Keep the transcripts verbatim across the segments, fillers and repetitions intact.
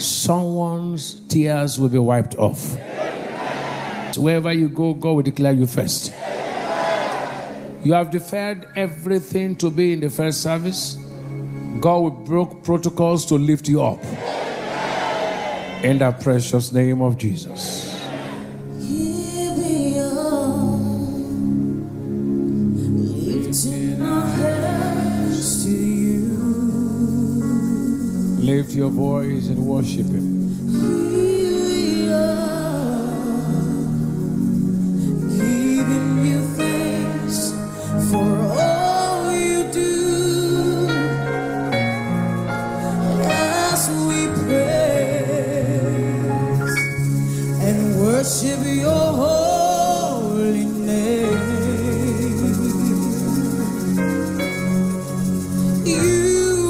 someone's tears will be wiped off. So wherever you go, God will declare you first. You have deferred everything to be in the first service. God will break protocols to lift you up. In the precious name of Jesus. Lift your voice and worship Him. Giving you thanks for all you do. As we praise and worship your holy name. You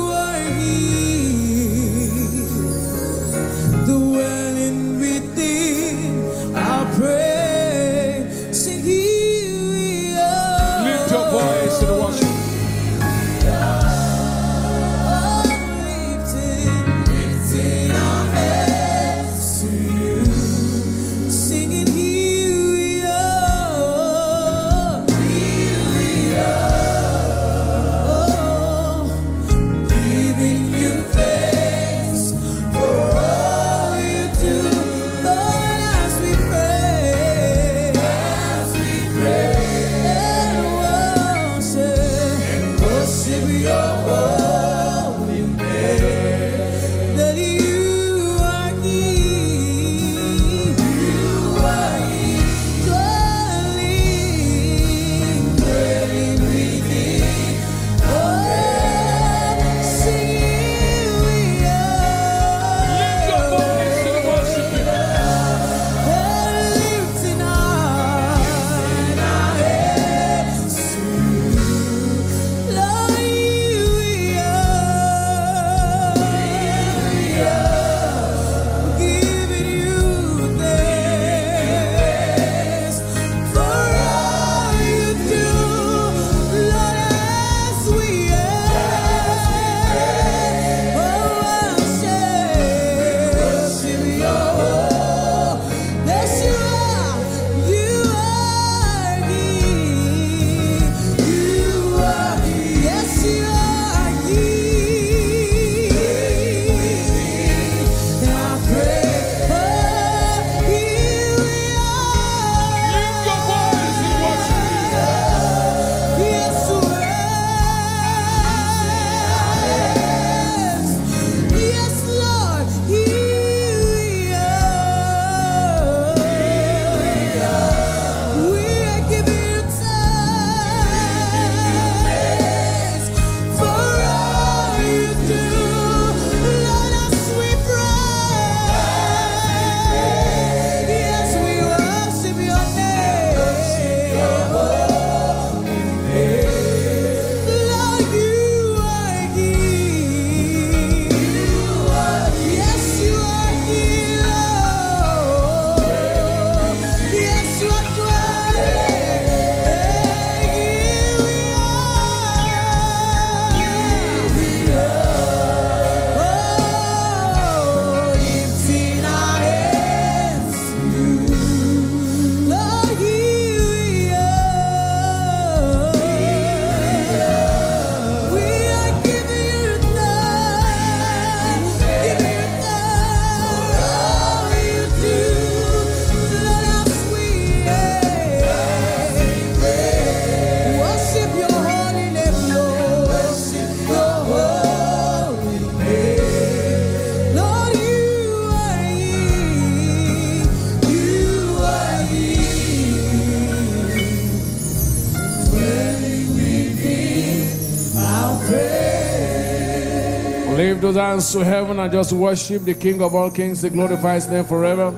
Lift those hands to heaven and just worship the King of all kings, to glorify His name forever.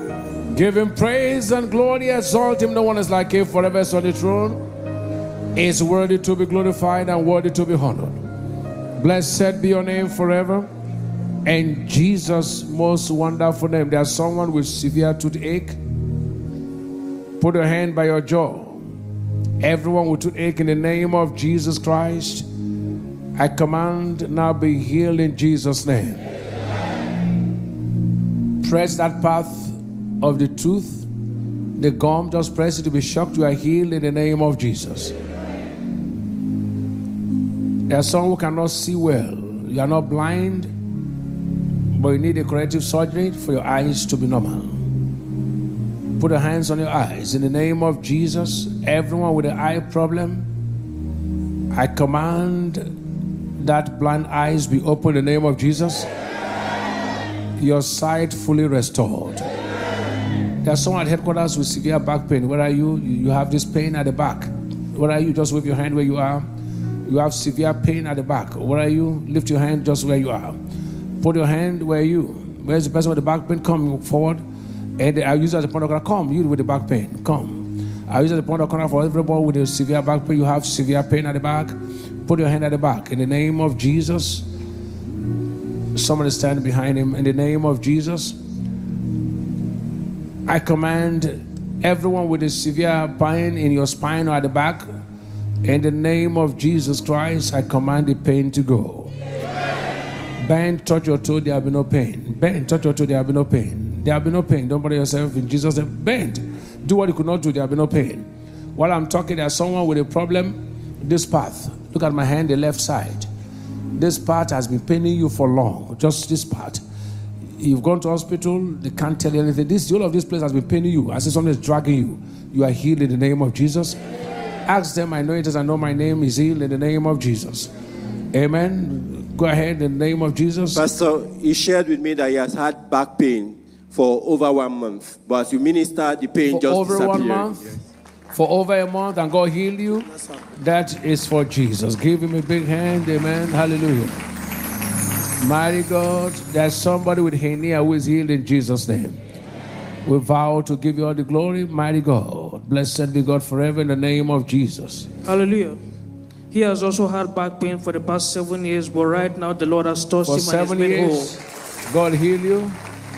Give Him praise and glory, exalt Him. No one is like Him forever on the throne. He is worthy to be glorified and worthy to be honored. Blessed be your name forever. In Jesus' most wonderful name. There's someone with severe toothache. Put your hand by your jaw. Everyone with toothache, in the name of Jesus Christ, I command now be healed in Jesus' name. Press that path of the tooth, the gum, just press it to be shocked. You are healed in the name of Jesus. There are some who cannot see well. You are not blind, but you need a corrective surgery for your eyes to be normal. Put your hands on your eyes. In the name of Jesus, everyone with an eye problem, I command that blind eyes be open in the name of Jesus. Your sight fully restored. There's someone at headquarters with severe back pain. Where are you? You have this pain at the back. Where are you? Just wave your hand where you are. You have severe pain at the back. Where are you? Lift your hand just where you are. Put your hand where you. Where's the person with the back pain? Come forward. And I use it as a point of contact. Come, you with the back pain. Come. I use it as a point of contact for everybody with a severe back pain. You have severe pain at the back. Put your hand at the back. In the name of Jesus. Somebody stand behind him. In the name of Jesus. I command everyone with a severe pain in your spine or at the back. In the name of Jesus Christ, I command the pain to go. Bend, touch your toe, there will be no pain. Bend, touch your toe, there will be no pain. There will be no pain. Don't bother yourself in Jesus' name. Bend. Do what you could not do, there will be no pain. While I'm talking, there's someone with a problem. This path. Look at my hand, the left side. This part has been paining you for long. Just this part. You've gone to hospital, they can't tell you anything. This, all of this place has been paining you. I see something is dragging you. You are healed in the name of Jesus. Ask them, I know it is, I know my name is healed in the name of Jesus. Amen. Go ahead in the name of Jesus. Pastor, he shared with me that he has had back pain for over one month. But as you minister, the pain for just over disappeared. one month? Yes. For over a month, and God healed you? Yes, that is for Jesus. Give him a big hand. Amen. Hallelujah. Mighty God, there's somebody with hernia who is healed in Jesus' name. We vow to give you all the glory, mighty God. Blessed be God forever in the name of Jesus. Hallelujah. He has also had back pain for the past seven years, but right now the Lord has touched for him seven and he's been years, whole. God heal you.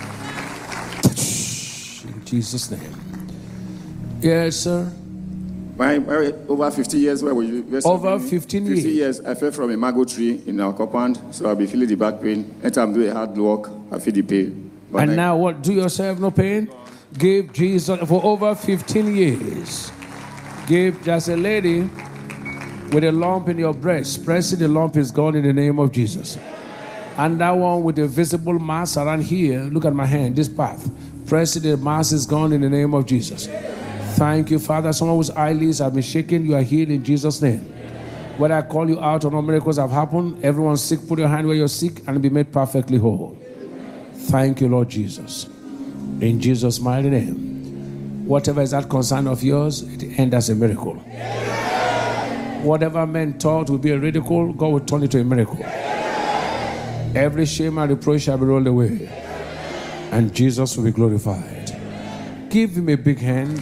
In Jesus' name. Yes, sir. My, my, over fifty years, where were you? Over fifteen years. fifty years, I fell from a mango tree in our compound, so I'll be feeling the back pain. Anytime I do a hard work, I feel the pain. But and I, now what? Do yourself no pain? Give Jesus for over fifteen years. Give just a lady with a lump in your breast. Pressing the lump is gone in the name of Jesus. And that one with a visible mass around here, look at my hand, this path. Pressing the mass is gone in the name of Jesus. Thank you, Father. Someone whose eyelids have been shaken, you are healed in Jesus' name. When I call you out or no miracles have happened, everyone's sick, put your hand where you're sick and be made perfectly whole. Thank you, Lord Jesus. In Jesus' mighty name. Whatever is that concern of yours, it ends as a miracle. Whatever men thought would be a ridicule, God will turn it to a miracle. Every shame and reproach shall be rolled away. And Jesus will be glorified. Give him a big hand.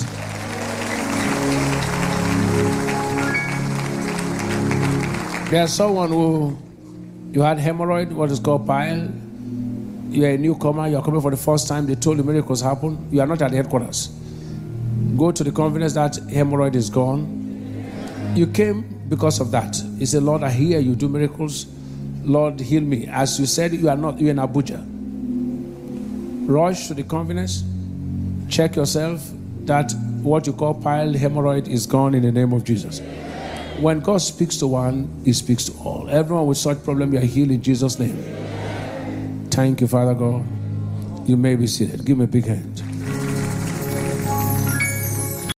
There's someone who, you had hemorrhoid, what is called pile. You're a newcomer, you're coming for the first time, they told you miracles happen. You are not at the headquarters. Go to the conference, that hemorrhoid is gone. You came because of that. You said, Lord, I hear you do miracles. Lord, heal me. As you said, you are not, you're in Abuja. Rush to the conference, check yourself that what you call pile hemorrhoid is gone in the name of Jesus. When God speaks to one, he speaks to all. Everyone with such problem, you are healed in Jesus' name. Thank you, Father God. You may be seated. Give me a big hand.